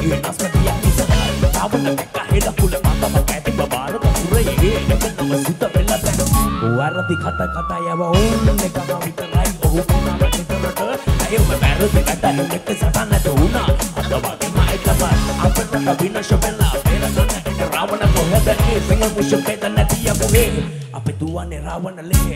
ඒ නස්කතිය ඉස්සරහ තාවන කැක හෙල කුල මතම කැටි බාර පුරේ ඒකනම සුත වෙලා දැන් වරදි කතා යව ඕන්න එකම විතරයි ඔහු පුනා විතරට අයම වැරදි කතා නෙට සටන දුනා අද වගේ මයිකම අපට විනාශ වෙලා පෙරසන එන රාවණ කොහෙද ඒ සිංහ මුෂ පෙත නැති යපුවේ අපේ දුවන්නේ රාවණලේ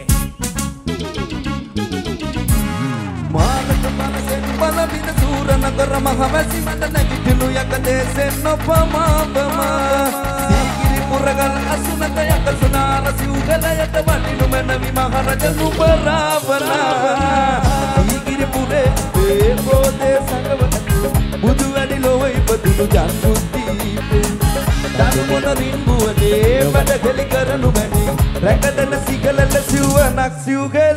මානක මනසෙන් බල විද සූර නගර මහවැසි මඩ නැගිටිනු යක දේශෙන් නොපමාපම සීගිරි පුරගල් අසුනක යක සුනාර සිව්ගලයට වටිනු මැනවි මහරජ නුබරාවන සීගිරි පුරේ ඒ පොදේ සංගවන බුදු වැඩි ලොව ඉපදුණු ජන්මුද්දීපේ දරුමොන රින්ගුවනේ වැඩ හෙලි කරනු මැනි රැකදෙන සිගලල සිව්වනක් සිව්ගල